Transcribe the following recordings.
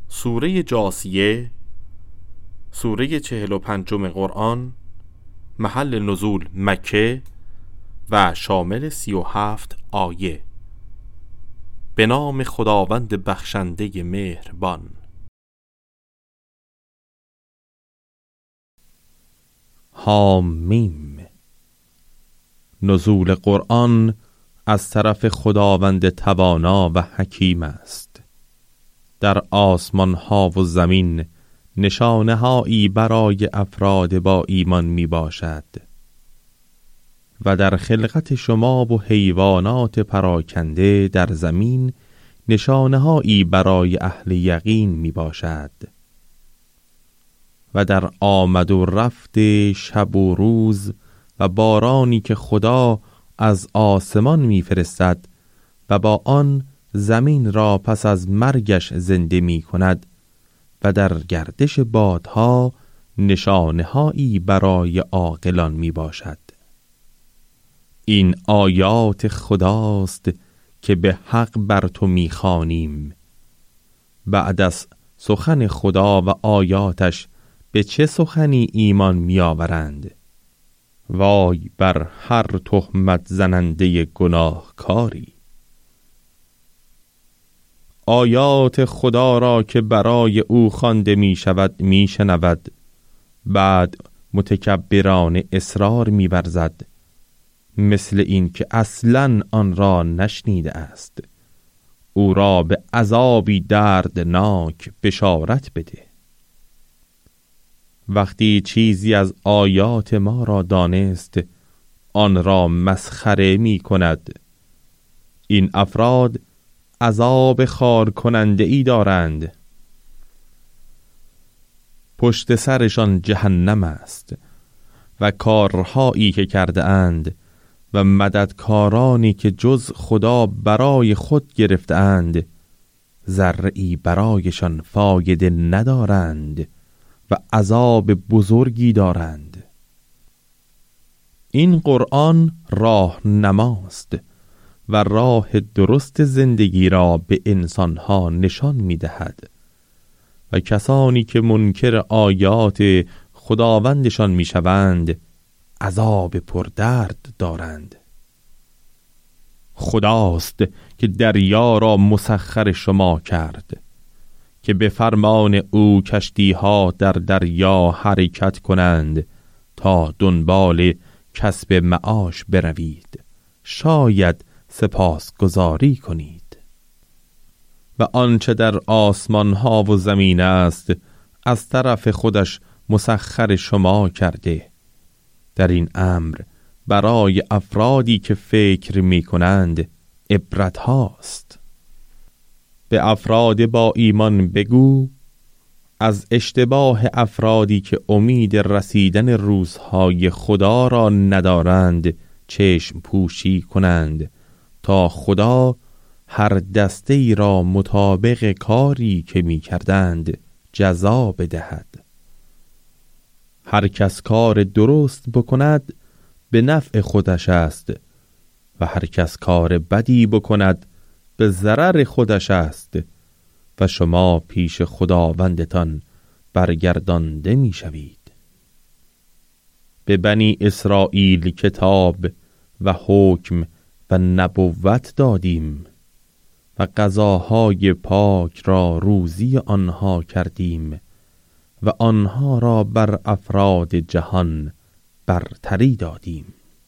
سوره جاثیه، سوره 45 قرآن، محل نزول مکه و شامل 37 آیه. به نام خداوند بخشنده مهربان. حامیم. نزول قرآن از طرف خداوند توانا و حکیم است. در آسمان ها و زمین نشانه هایی برای افراد با ایمان می باشد و در خلقت شما و حیوانات پراکنده در زمین نشانه هایی برای اهل یقین می باشد و در آمد و رفت شب و روز و بارانی که خدا از آسمان می فرستد و با آن زمین را پس از مرگش زنده می کند و در گردش بادها نشانه هایی برای عاقلان می باشد. این آیات خداست که به حق بر تو می خوانیم. بعد از سخن خدا و آیاتش به چه سخنی ایمان می آورند؟ وای بر هر تهمت زننده گناهکاری. آیات خدا را که برای او خوانده می شود می شنود، بعد متکبرانه اصرار می ورزد، مثل این که اصلاً آن را نشنیده است. او را به عذابی دردناک بشارت بده. وقتی چیزی از آیات ما را دانست، آن را مسخره می کند. این افراد عذاب خار کننده ای دارند. پشت سرشان جهنم است و کارهایی که کرده اند و مددکارانی که جز خدا برای خود گرفته اند ذره‌ای برایشان فایده ندارند و عذاب بزرگی دارند. این قرآن راهنماست و راه درست زندگی را به انسانها نشان می دهد و کسانی که منکر آیات خداوندشان می شوند عذاب پردرد دارند. خداست که دریا را مسخر شما کرد که به فرمان او کشتی‌ها در دریا حرکت کنند تا دنبال کسب معاش بروید، شاید سپاسگزاری کنید. و آنچه در آسمان ها و زمین است از طرف خودش مسخر شما کرده. در این امر برای افرادی که فکر می کنند عبرت هاست. به افراد با ایمان بگو از اشتباه افرادی که امید رسیدن روزهای خدا را ندارند چشم پوشی کنند تا خدا هر دسته ای را مطابق کاری که می کردند جزا بدهد. هر کس کار درست بکند به نفع خودش است و هر کس کار بدی بکند به ضرر خودش است و شما پیش خداوندتان برگردانده می شوید. به بنی اسرائیل کتاب و حکم و نبوت دادیم و غذاهای پاک را روزی آنها کردیم و آنها را بر افراد جهان برتری دادیم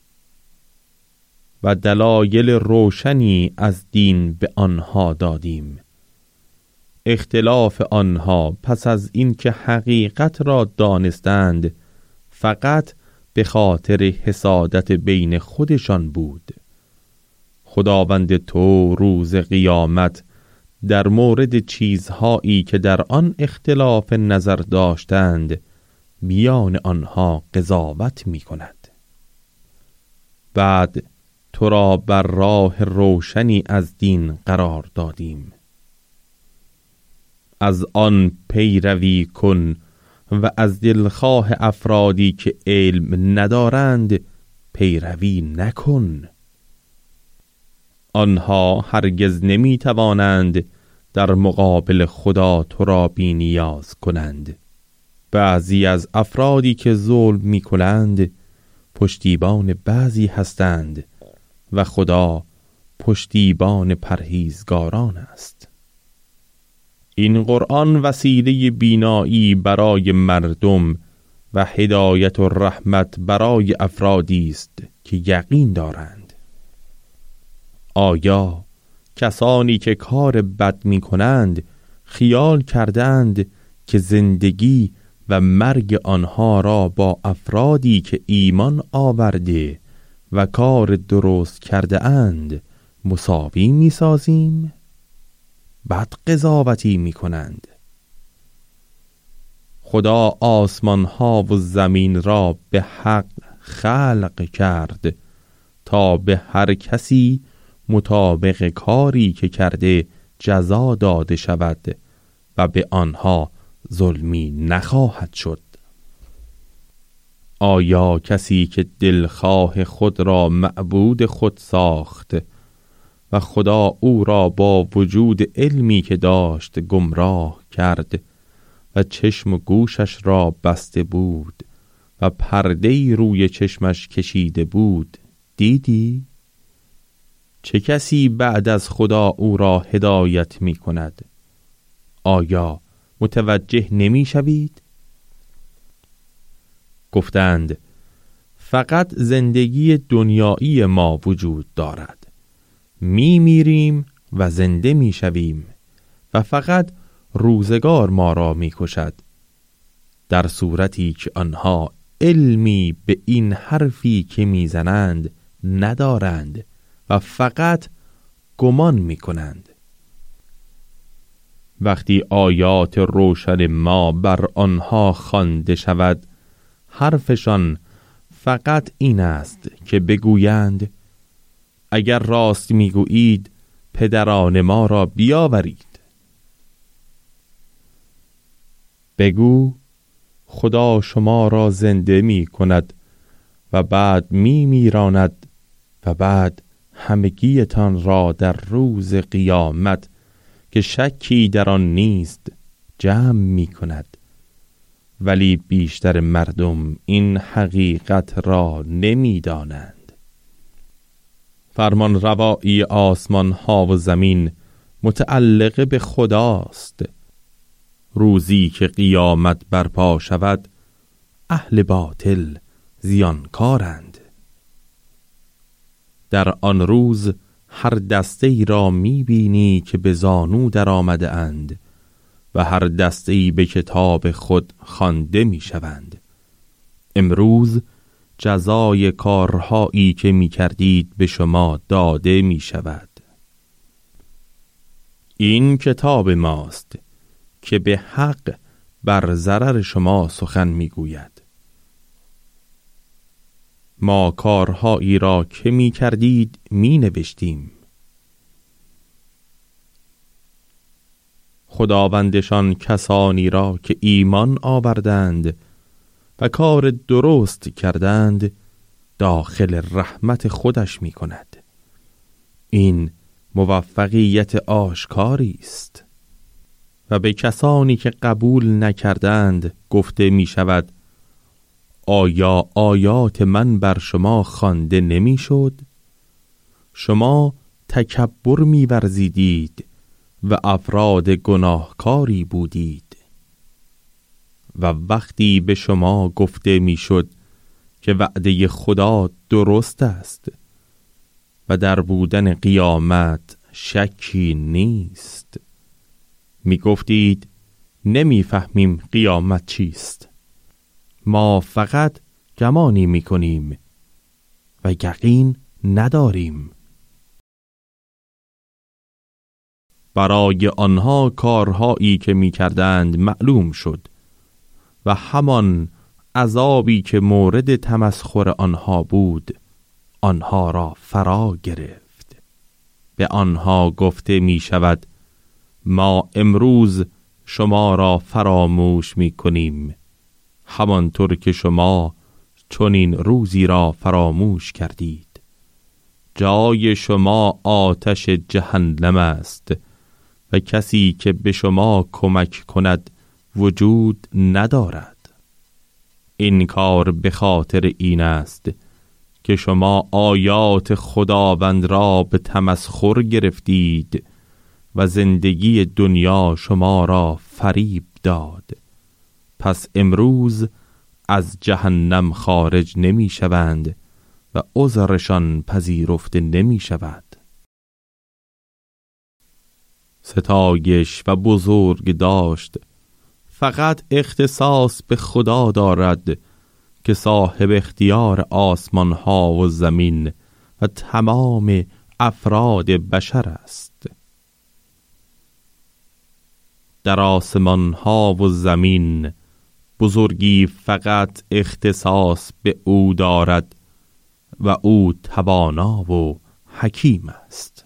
و دلایل روشنی از دین به آنها دادیم. اختلاف آنها پس از اینکه حقیقت را دانستند فقط به خاطر حسادت بین خودشان بود. خداوند تو روز قیامت در مورد چیزهایی که در آن اختلاف نظر داشتند میان آنها قضاوت می کند. بعد تو را بر راه روشنی از دین قرار دادیم. از آن پیروی کن و از دلخواه افرادی که علم ندارند پیروی نکن. آنها هرگز نمی توانند در مقابل خدا تو را بی نیاز کنند. بعضی از افرادی که ظلم می کنند پشتیبان بعضی هستند و خدا پشتیبان پرهیزگاران است. این قرآن وسیله بینایی برای مردم و هدایت و رحمت برای افرادی است که یقین دارند. آیا کسانی که کار بد می کنند خیال کردند که زندگی و مرگ آنها را با افرادی که ایمان آورده و کار درست کرده اند مساوی می سازیم؟ بد قضاوتی می کنند. خدا آسمان ها و زمین را به حق خلق کرد تا به هر کسی مطابق کاری که کرده جزا داده شود و به آنها ظلمی نخواهد شد. آیا کسی که دلخواه خود را معبود خود ساخت و خدا او را با وجود علمی که داشت گمراه کرد و چشم و گوشش را بسته بود و پرده‌ای روی چشمش کشیده بود دیدی؟ چه کسی بعد از خدا او را هدایت می کند؟ آیا متوجه نمی شوید؟ گفتند فقط زندگی دنیایی ما وجود دارد. می میریم و زنده می شویم و فقط روزگار ما را می کشد. در صورتی که آنها علمی به این حرفی که می زنند ندارند و فقط گمان می کنند. وقتی آیات روشن ما بر آنها خوانده شود حرفشان فقط این است که بگویند اگر راست میگویید پدران ما را بیاورید. بگو خدا شما را زنده می کند و بعد می میراند و بعد همگیتان را در روز قیامت که شکی در آن نیست جمع می کند. ولی بیشتر مردم این حقیقت را نمی دانند. فرمان روایی آسمان ها و زمین متعلق به خداست. روزی که قیامت برپا شود اهل باطل زیانکارند. در آن روز هر دسته ای را می بینی که به زانو در آمده اند و هر دسته ای به کتاب خود خوانده می شوند. امروز جزای کارهایی که می کردید به شما داده می شود. این کتاب ماست که به حق بر ضرر شما سخن می گوید. ما کارهایی را که می کردید می نوشتیم. خداوندشان کسانی را که ایمان آوردند و کار درست کردند داخل رحمت خودش می کند. این موفقیت آشکاری است. و به کسانی که قبول نکردند گفته می شود آیا آیات من بر شما خوانده نمی شد؟ شما تکبر می ورزیدید و افراد گناهکاری بودید. و وقتی به شما گفته می شد که وعده خدا درست است و در بودن قیامت شکی نیست، می گفتید نمی فهمیم قیامت چیست. ما فقط گمانی می کنیم و یقین نداریم. برای آنها کارهایی که می کردند معلوم شد و همان عذابی که مورد تمسخر آنها بود آنها را فرا گرفت. به آنها گفته می شود ما امروز شما را فراموش می کنیم همانطور که شما چنین روزی را فراموش کردید. جای شما آتش جهنم است و و کسی که به شما کمک کند وجود ندارد. این کار به خاطر این است که شما آیات خداوند را به تمسخر گرفتید و زندگی دنیا شما را فریب داد. پس امروز از جهنم خارج نمی شوند و عذرشان پذیرفته نمی شود. ستایش و بزرگ داشت فقط اختصاص به خدا دارد که صاحب اختیار آسمان ها و زمین و تمام افراد بشر است. در آسمان ها و زمین بزرگی فقط اختصاص به او دارد و او توانا و حکیم است.